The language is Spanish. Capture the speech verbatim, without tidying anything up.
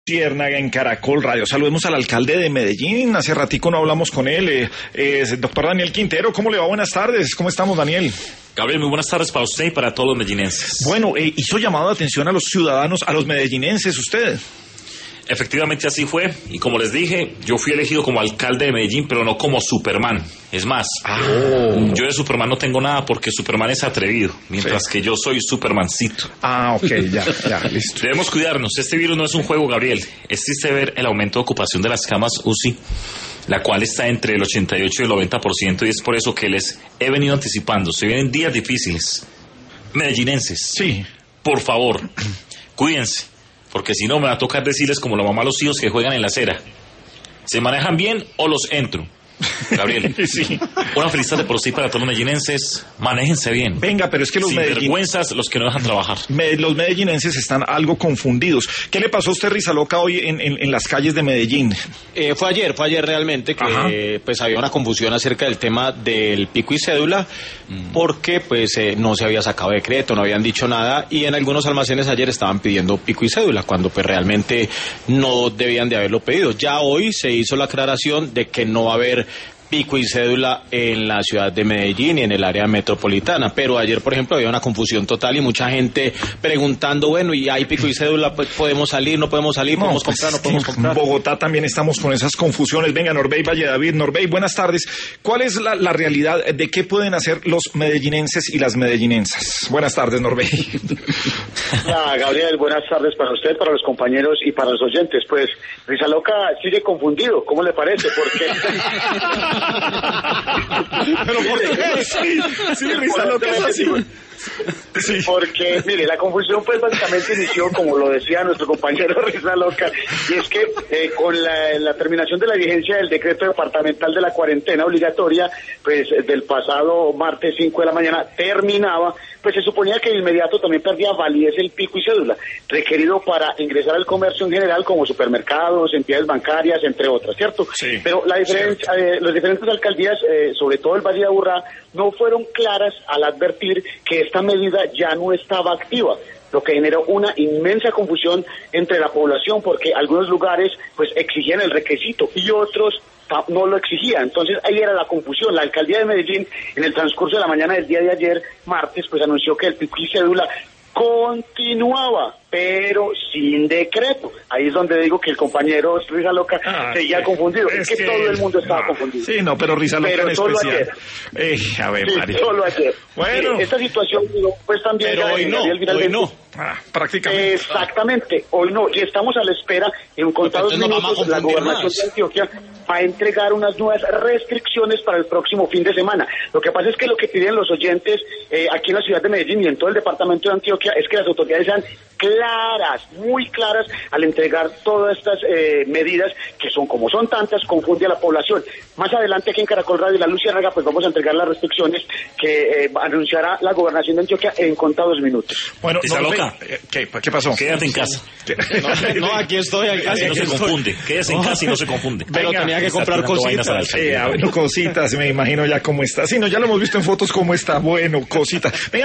Ciérnaga en Caracol Radio. Saludemos al alcalde de Medellín. Hace ratico no hablamos con él. Eh, eh, doctor Daniel Quintero, ¿cómo le va? Buenas tardes. ¿Cómo estamos, Daniel? Gabriel, muy buenas tardes para usted y para todos los medellinenses. Bueno, eh, hizo llamado de atención a los ciudadanos, a los medellinenses, usted. Efectivamente así fue, y como les dije, yo fui elegido como alcalde de Medellín, pero no como Superman. Es más, oh. yo de Superman no tengo nada porque Superman es atrevido, mientras sí. que yo soy Supermancito. Ah, ok, ya, ya, listo. Debemos cuidarnos, este virus no es un juego, Gabriel. Es triste ver el aumento de ocupación de las camas U C I, la cual está entre el ochenta y ocho y el noventa por ciento, y es por eso que les he venido anticipando. Se vienen días difíciles. Medellinenses, sí. por favor, cuídense. Porque si no me va a tocar decirles como la mamá a los hijos que juegan en la acera. ¿Se manejan bien o los entro? Gabriel, sí. Una feliz tarde por usted y para todos los medellinenses. Manéjense bien. Venga, pero es que los Sin medellin... vergüenzas los que no dejan trabajar. Me, los medellinenses están algo confundidos. ¿Qué le pasó a usted, Rizaloca, hoy en, en, en las calles de Medellín? Eh, fue ayer, fue ayer realmente que eh, pues había una confusión acerca del tema del pico y cédula, mm. porque pues eh, no se había sacado decreto, no habían dicho nada, y en algunos almacenes ayer estaban pidiendo pico y cédula, cuando pues realmente no debían de haberlo pedido. Ya hoy se hizo la aclaración de que no va a haber pico y cédula en la ciudad de Medellín y en el área metropolitana, pero ayer, por ejemplo, había una confusión total y mucha gente preguntando, bueno, y hay pico y cédula, pues podemos salir, no podemos salir, no, podemos pues, comprar, no podemos comprar. En Bogotá también estamos con esas confusiones. Venga, Norbey Valle David. Norbey, buenas tardes. ¿Cuál es la, la realidad de qué pueden hacer los medellinenses y las medellinensas? Buenas tardes, Norbey. Ya, Gabriel, buenas tardes para usted, para los compañeros y para los oyentes. Pues Rizaloca sigue confundido, ¿cómo le parece? Porque pero por qué sí, sí, Rizaloca es así. Sí. Porque, mire, la confusión pues básicamente inició, como lo decía nuestro compañero Rizaloca, y es que eh, con la, la terminación de la vigencia del decreto departamental de la cuarentena obligatoria, pues del pasado martes cinco de la mañana terminaba, pues se suponía que de inmediato también perdía validez el pico y cédula, requerido para ingresar al comercio en general, como supermercados, entidades bancarias, entre otras, ¿cierto? Sí. Pero la diferencia, eh, las diferentes alcaldías, eh, sobre todo el Valle de Aburrá, no fueron claras al advertir que esta medida ya no estaba activa, lo que generó una inmensa confusión entre la población, porque algunos lugares pues exigían el requisito y otros no lo exigían. Entonces ahí era la confusión. La alcaldía de Medellín, en el transcurso de la mañana del día de ayer, martes, pues anunció que el pico y cédula continuaba, pero sin decreto. Ahí es donde digo que el compañero Rizaloca ah, seguía sí. confundido. Es, es que, que todo el mundo estaba no, confundido. Sí, no, pero Rizaloca pero en solo especial. Ayer. Eh, a ver, sí, María. solo ayer. Bueno. Sí, esta situación pues también... Pero hoy no, hoy no. Ah, prácticamente. Exactamente, hoy no. Y estamos a la espera, en contados no minutos, la gobernación más. de Antioquia va a entregar unas nuevas restricciones para el próximo fin de semana. Lo que pasa es que lo que piden los oyentes eh, aquí en la ciudad de Medellín y en todo el departamento de Antioquia es que las autoridades sean claras, muy claras, al entregar todas estas eh, medidas que son, como son tantas, confunde a la población. Más adelante aquí en Caracol Radio y La Luciérnaga, pues vamos a entregar las restricciones que eh, anunciará la gobernación de Antioquia en contados minutos. Bueno, no, loca. ¿Qué, ¿Qué pasó? Quédate en casa. No, no, aquí estoy. Aquí, Así no se estoy. confunde. Quédese en casa y no se confunde. Pero Venga, tenía que comprar cositas. Eh, bueno, cositas, me imagino ya cómo está. Sí, no, ya lo hemos visto en fotos cómo está. Bueno, cositas. Venga.